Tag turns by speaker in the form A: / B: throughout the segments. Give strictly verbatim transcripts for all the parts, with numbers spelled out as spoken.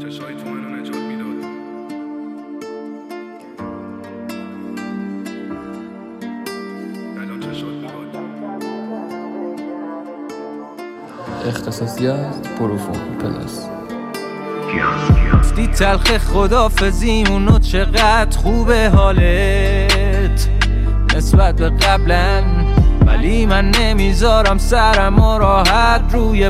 A: چشای تو منو نجات میداد. الان چشات میاد.
B: اختصاصیات پروفون پلاس.
C: گفتی تلخ خدافزیمونو چقدر خوبه حالت نسبت به قبلا، ولی من نمیذارم سرم و راحت روی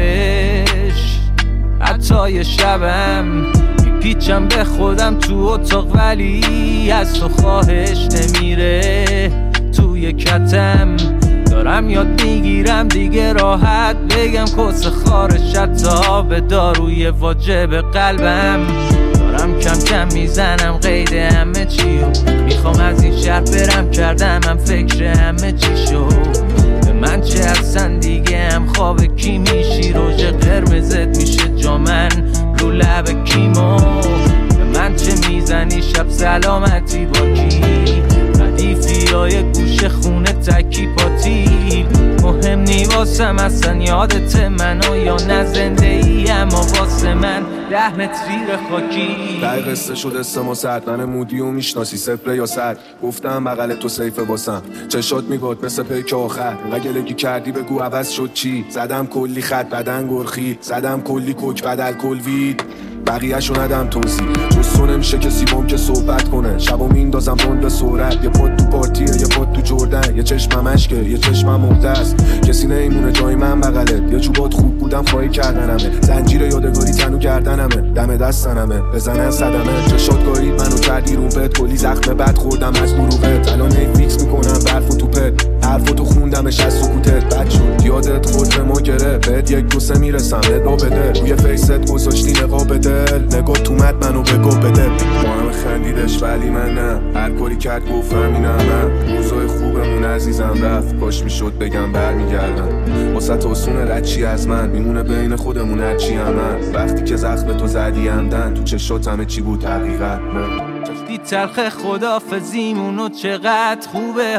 C: بالش. حتی یه شبم میپیچم به خودم تو اتاق، ولی از تو خواهش نمیره توی کتم. دارم یاد میگیرم دیگه راحت بگم کس خارش، حتی به داروی واجب قلبم. دارم کم کم میزنم قید همه چیو، میخوام از این شهر برم، کردم من فکر همه چی شو. به من چه اصلا دیگه هم خواب کی میشی، روژ قرمزت میشه جامن رو لب کیمو. به من چه میزنی شب سلامتی با کی، ردیفی های گوش خونه تکی پاتیل. مهم نی واسم اصلا یادت منو یا نه زنده ای، اما واسه من ده متر خاکی.
A: دقی قصه شد استما سرد، من مودی و میشناسی صفر یا صد. گفتم بغل تو سیفه واسم، چشات میگاد مثل پیک آخر. نگلگی کردی بگو عوض شد چی، زدم کلی خط بدن گرخی، زدم کلی کوک بدل کل وید. بقیه شو ندم توضیح، جز تو نمیشه کسی بام که صحبت کنه. شبا میندازم روند به سرعت، یه پاد تو پارتیه یه پاد تو جردن، یه چشمم اشکه یه چشمم مهدست. کسی نیمونه جای من بغلت، یه چوبات خوب بودم خواهی کردنمه. زنجیر یادگاری تنو گردنمه، دم دستنمه بزنن صدمه. چشات گارید منو کردی رومپت، کلی زخم بد خوردم از دروغت. الان هی فیکس میکنم برف و توپت، حرفاتو خوندمش از سکوتت. بد شد یادت خود به ما گره، بهت یک دوسه میرسم ندا بده. روی فیست گذاشتی نقاب دل، نگاه تو مد منو بگو بده. با همه خندیدش ولی من نه، هر کاری کرد گفتم اینم من. روزای خوبمون عزیزم رفت، کاش میشد بگم برمیگردم. واسه توسون رچی از من میمونه بین خودمون هرچی هم من. وقتی که زخم تو زدی همدن، تو چشات همه چی بود حقیقت. من
C: گفتی تلخ خدافزیمونو چقدر خوبه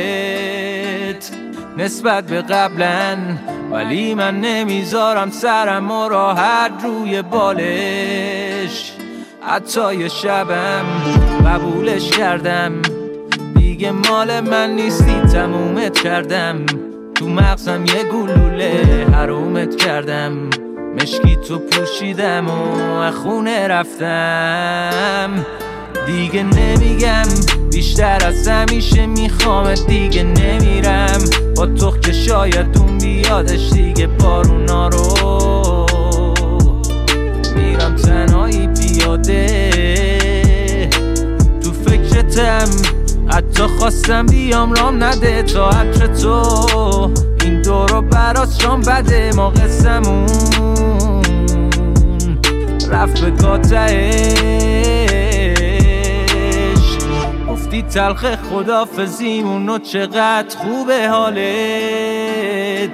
C: حالت نسبت به قبلا، ولی من نمیذارم سرم و راحت روی بالش. حتی یه شبم قبولش کردم، دیگه مال من نیستی تمومت کردم. تو مغزم یه گلوله حرومت کردم، مشکی تو پوشیدم و خونه رفتم. دیگه نمیگم بیشتر از همیشه میخوامت، دیگه نمیرم با تو که شاید اون بیادش دیگه بارونا رو. میرم تنهایی پیاده تو فکرتم، حتی خواستم بیام رام نده تا عطر تو. این دورو برات شام بده، ما قسمون رفت به گاتهش. گفتی تلخ خدافزیمونو چقدر خوبه حالت،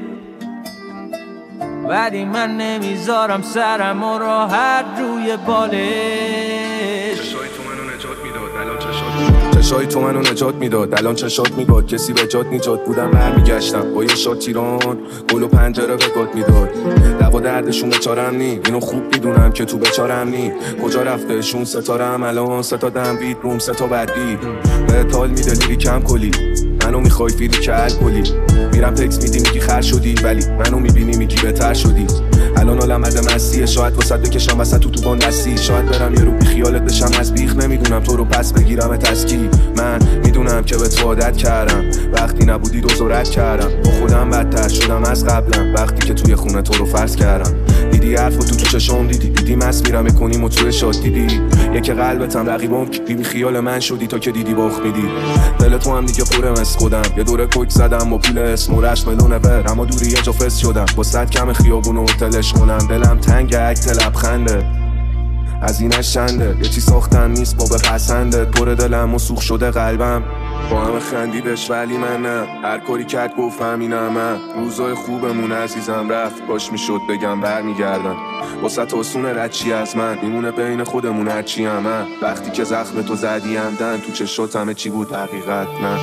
C: ولی من نمیذارم سرم و راحت روی بالش.
A: چشای تو منو نجات میداد، الان چشات چشای تو منو نجات میداد، الان چشات میگاد. کسی به جات نجات بودم برمیگشتم، با یه شات تیران گل و پنجره به گات میداد. دوا دردشون بچارم نی، اینو خوب میدونم که تو بچارم نی. کجا رفتهشون ستارم الان، ستا دم بیت روم ستا بدی. به تال میده لیری کم کلی، منو میخوای فیلی که الکلی. میرم تکس میدی میگی خر شدی، ولی منو میبینی میگی بهتر شدی. الان عالم عدم مسیه، شاید وسط بکشم وسط تو تو بان دستی. شاید برم یه رو بی خیالت بشم از بیخ، نمیدونم تو رو پس بگیرم تسکی. من میدونم که به تو عادت کردم، وقتی نبودی دوزارت کردم. با خودم بدتر شدم از قبلم، وقتی که توی خونه تو رو فرض کردم. دیدی حرفو تو تو چشام دیدی، دیدی مست میرم میکنیم و توی شاد دیدی. یک قلبتم رقیبم که بی خیال من شدی تا که دیدی باخ میدی. دل تو هم دیگه پرم از خودم، یه دوره کوک زدم با پول اسم و رشت ملونه بر، اما دوری یه جا فست شدم با صد کم خیابون و هتلش کنم. دلم تنگ عکت لبخنده از اینش چنده، یه چی ساختن نیست با بپسندت. پر دلم و سوخ شده قلبم، با همه خندیدش ولی من نه. هر کاری کرد گفتم اینم من. روزای خوبمون عزیزم رفت، باش میشد بگم برمیگردم. واسه توسون رچی از من میمونه بین خودمون هرچی هم من. وقتی که زخم تو زدی همدن، تو چشات همه چی بود حقیقت. نه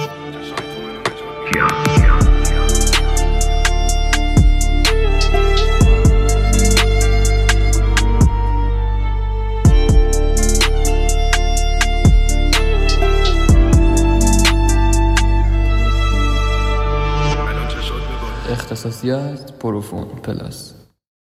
B: اختصاصیات پروفون پلاس.